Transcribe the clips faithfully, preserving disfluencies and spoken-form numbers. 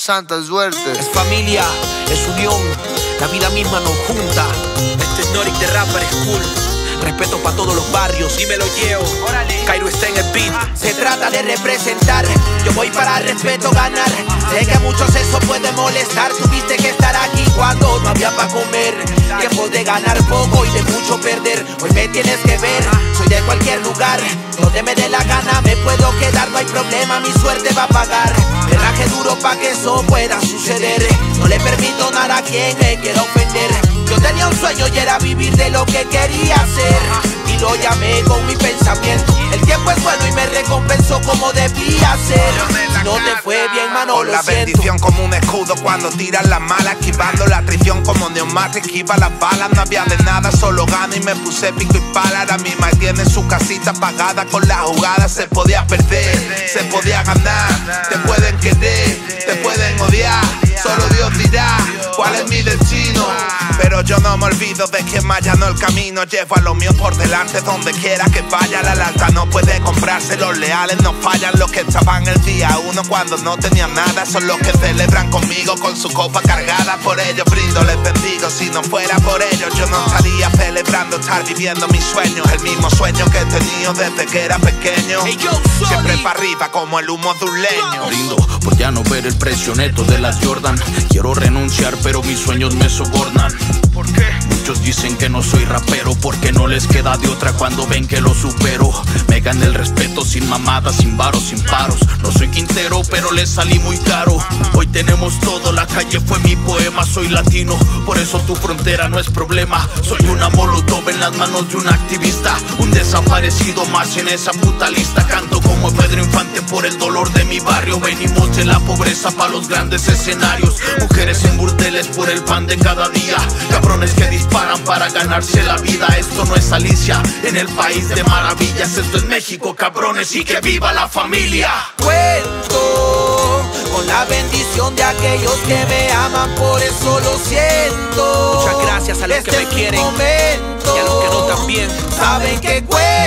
Santa suerte. Es familia, es unión, la vida misma nos junta. Este es Norik de Rapper School. Respeto para todos los barrios, dímelo Yeo. Cairo está en el beat. Se trata de representar, yo voy para respeto ganar. Sé que a muchos eso puede molestar. Tuviste que estar aquí cuando no había para comer. Tiempo de ganar poco y de mucho perder. Hoy me tienes que ver, soy de cualquier lugar. Donde me dé la gana me puedo quedar, no hay problema, mi suerte va a pagar. Me raje duro pa' que eso pueda suceder. No le permito nada a quien me quiera ofender. Yo tenía un sueño y era vivir de lo que quería hacer, y lo llamé con mi pensamiento. El tiempo es bueno y me recompensó como debía ser. Si no te fue bien, mano, con lo la siento. bendición como un escudo cuando tiran las malas, esquivando la atrición como neumático, esquiva las balas. No había de nada, solo gana y me puse pico y pala. Ahora misma tiene su casita pagada con la jugada. Se podía perder, se podía ganar. Te pueden querer, te pueden odiar. Solo Dios dirá cuál es mi destino. Pero yo no me olvido de quien me allanó el camino. Llevo a lo mío por delante donde quiera que vaya. La lata no puede comprarse, los leales no fallan. Los que estaban el día uno cuando no tenían nada son los que celebran conmigo con su copa cargada. Por ellos brindo, les bendigo. Si no fuera por ellos yo no estaría celebrando, estar viviendo mis sueños. El mismo sueño que he tenido desde que era pequeño. Siempre para arriba como el humo de un leño. Brindo por ya no ver el precio neto de las Jordan. Quiero renunciar pero mis sueños me sobornan. ¿Por qué? Muchos dicen que no soy rapero porque no les queda de otra cuando ven que lo supero. Me gané el respeto sin mamadas, sin varos, sin paros. No soy Quintero pero les salí muy caro. Hoy tenemos todo, la calle fue mi poema. Soy latino, por eso tu frontera no es problema. Soy una molotov en las manos de un activista, un desaparecido más en esa puta lista. Canto como Pedro Infante por el dolor de mi barrio. Venimos de la pobreza pa' los grandes escenarios. Mujeres en burdeles por el pan de cada día. Cabrones que disparan para ganarse la vida. Esto no es Alicia en el país de maravillas. Esto es México, cabrones, y que viva la familia. Cuento con la bendición de aquellos que me aman, por eso lo siento. Muchas gracias a los este que me es mi quieren momento. y a los que no también. Saben que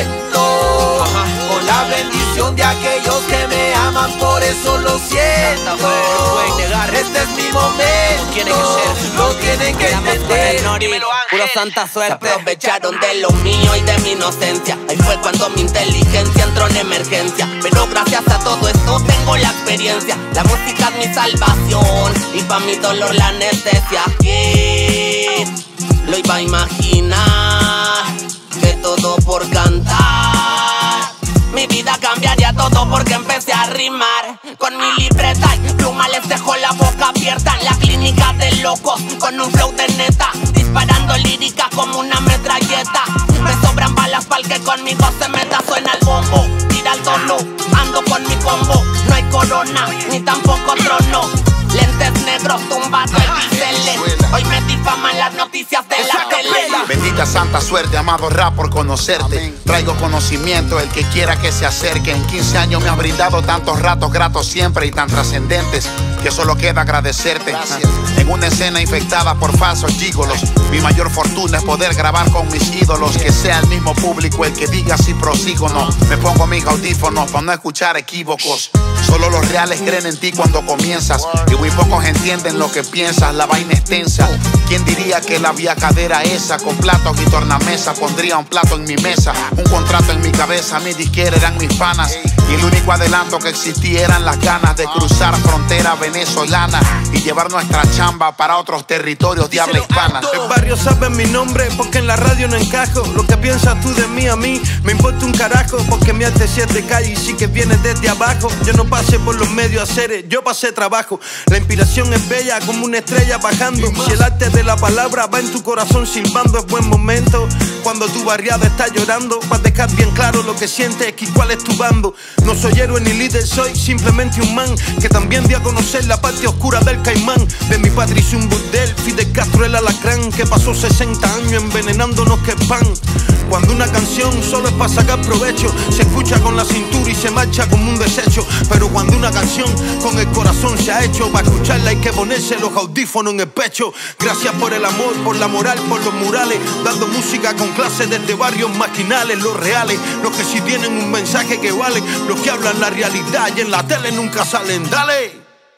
cuento Ajá. con la bendición de aquellos que me aman, por eso lo siento. Santa, no pueden negar. Este es mi momento. No tiene que ser. Lo tienen que entender. Dímelo, Ángel. Puro santa suerte. Se aprovecharon de lo mío y de mi inocencia. Ahí fue cuando mi inteligencia entró en emergencia. Pero gracias a todo esto tengo la experiencia. La música es mi salvación y pa' mi dolor la anestesia. ¿Quién lo iba a imaginar? Que todo por cantar mi vida cambiaría todo porque empecé a rimar. Con mi libreta y pluma les dejo la boca abierta. En la clínica de locos con un flow de neta, disparando lírica como una metralleta. Me sobran balas pa'l que conmigo se meta. Suena el bombo, tira el tono, ando con mi combo. No hay corona, ni tampoco trono. Lentes negros, tumbado el bisele. Hoy me difaman las noticias de la tele. Bendita santa suerte, amado rap, por conocerte. Amén. Traigo conocimiento, el que quiera que se acerque. En quince años me has brindado tantos ratos gratos siempre y tan trascendentes que solo queda agradecerte. Gracias. En una escena infectada por falsos gigolos, mi mayor fortuna es poder grabar con mis ídolos. Que sea el mismo público el que diga si prosigo o no. Me pongo mis audífonos para no escuchar equívocos. Solo los reales creen en ti cuando comienzas, y muy pocos entienden lo que piensas. La vaina es tensa. ¿Quién diría que la vía cadera esa? Con platos y tornamesa pondría un plato en mi mesa. Un contrato en mi cabeza, mi disquera eran mis panas, y el único adelanto que existía eran las ganas de cruzar frontera venezolana y llevar nuestra chamba para otros territorios de habla hispana. El barrio sabe mi nombre porque en la radio no encajo. Lo que piensas tú de mí a mí me importa un carajo, porque mi arte sí es de calle y sí que viene desde abajo. Yo no pasé por los medios a hacer, yo pasé trabajo. La inspiración es bella como una estrella bajando. Si el arte de la palabra va en tu corazón silbando, es buen momento cuando tu barriada está llorando, para dejar bien claro lo que sientes y cuál es tu bando. No soy héroe ni líder, soy simplemente un man que también dio a conocer la parte oscura del caimán. De mi padre hice un burdel, Fidel Castro el alacrán, que pasó sesenta años envenenándonos que pan. Cuando una canción solo es para sacar provecho, se escucha con la cintura y se marcha como un desecho. Pero cuando una canción con el corazón se ha hecho, para escucharla hay que ponerse los audífonos en el pecho. Gracias por el amor, por la moral, por los murales, dando música con clase desde barrios marginales. Los reales, los que sí tienen un mensaje que vale, los que hablan la realidad y en la tele nunca salen. Dale.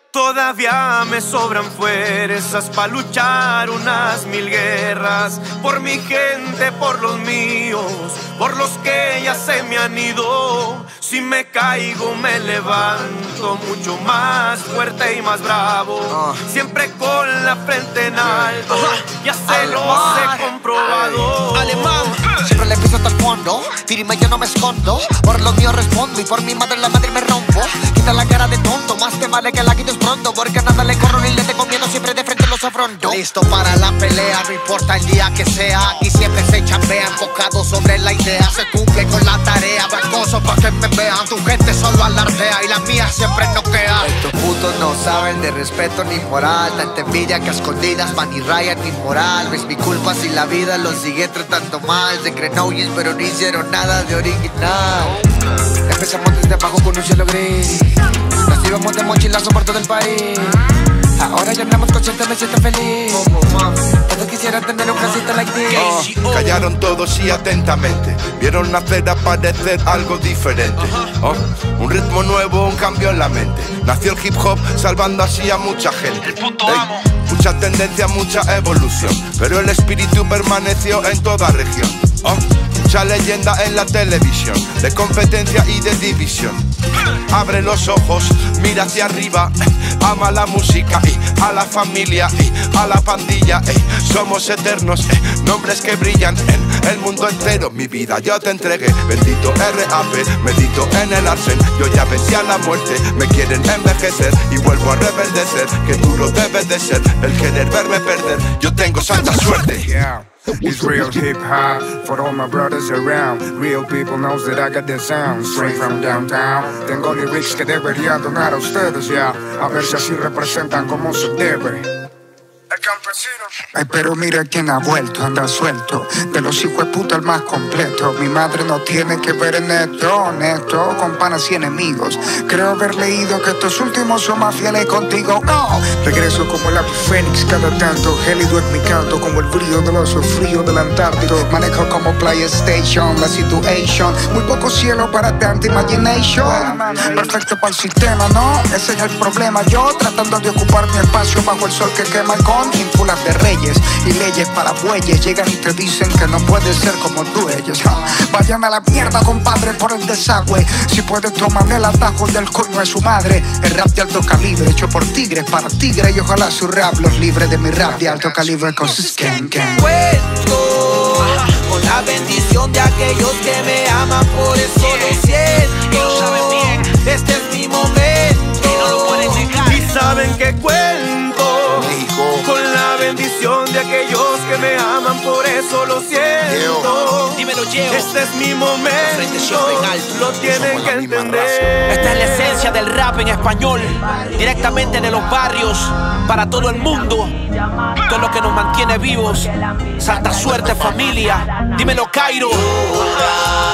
Todavía me sobran fuerzas para luchar unas mil guerras. Por mi gente, por los míos, por los que ya se me han ido. Si me caigo me levanto mucho más fuerte y más bravo. Siempre con la frente en alto, ya se los he comprobado. Alemán, siempre le piso hasta el fondo. Firme yo no me escondo. Por los míos respondo y por mi madre la madre me rompo. Quita la cara de tonto, más te vale que la quites pronto. Porque a nada le corro ni le tengo miedo, siempre de frente los afronto. Listo para la pelea, no importa el día que sea. Aquí siempre se chambea, enfocado sobre la idea. Se cumple con la tarea, acoso pa' que me vean. Tu gente solo alardea y la mía siempre noquea. Estos putos no saben de respeto ni moral. Tanta envidia que a escondidas van y rayan mi moral. Es mi culpa si la vida los sigue tratando mal. Se creen oyes pero no hicieron nada de original. Empezamos desde abajo con un cielo gris. Nos íbamos de mochilazo por todo el país. Ahora ya andamos conscientes, me siento feliz. Todos quisieran tener un casito like this. Oh, callaron todos y atentamente vieron nacer aparecer algo diferente. Oh, un ritmo nuevo, un cambio en la mente. Nació el hip hop salvando así a mucha gente. Ey, mucha tendencia, mucha evolución, pero el espíritu permaneció en toda región. Oh, mucha leyenda en la televisión, de competencia y de división. Abre los ojos, mira hacia arriba, ama la música y a la familia y a la pandilla. Ey, somos eternos, eh, nombres que brillan en el mundo entero. Mi vida yo te entregué, bendito R A P, medito en el arsen. Yo ya vencí a la muerte, me quieren envejecer y vuelvo a reverdecer. Que duro debe de ser el querer verme perder. Yo tengo santa suerte. Yeah. It's real hip hop for all my brothers around. Real people knows that I got the sound straight from downtown. Tengo lyrics que debería donar a ustedes ya, a ver si así representan como se debe. El campesino. Ay, pero mira quién ha vuelto, anda suelto. De los hijos de puta el más completo. Mi madre no tiene que ver en esto, honesto, con panas y enemigos. Creo haber leído que estos últimos son más fieles contigo. No, regreso como el ave fénix cada tanto. Gélido es mi canto, como el brillo del oso frío del Antártico. Manejo como PlayStation la situation. Muy poco cielo para tanta imagination. Perfecto para el sistema, ¿no? Ese es el problema. Yo tratando de ocupar mi espacio bajo el sol que quema el con ínfulas de reyes y leyes para bueyes. Llegan y te dicen que no puedes ser como tú ellos. Vayan a la mierda, compadre, por el desagüe. Si puedes tomarme el atajo del coño de su madre. El rap de alto calibre, hecho por tigres para tigres. Y ojalá su rap los libre de mi rap de alto calibre con sus skank. Cuento con la bendición de aquellos que me aman, por eso lo siento. Este es mi momento y no lo pueden negar. Y saben que cuento con la bendición de aquellos que me aman, por eso lo siento. Dímelo, Yeo. Este es mi momento, lo tienen que entender. Esta es la esencia del rap en español, directamente de los barrios, para todo el mundo. Todo lo que nos mantiene vivos. Santa suerte, familia. Dímelo, Cairo.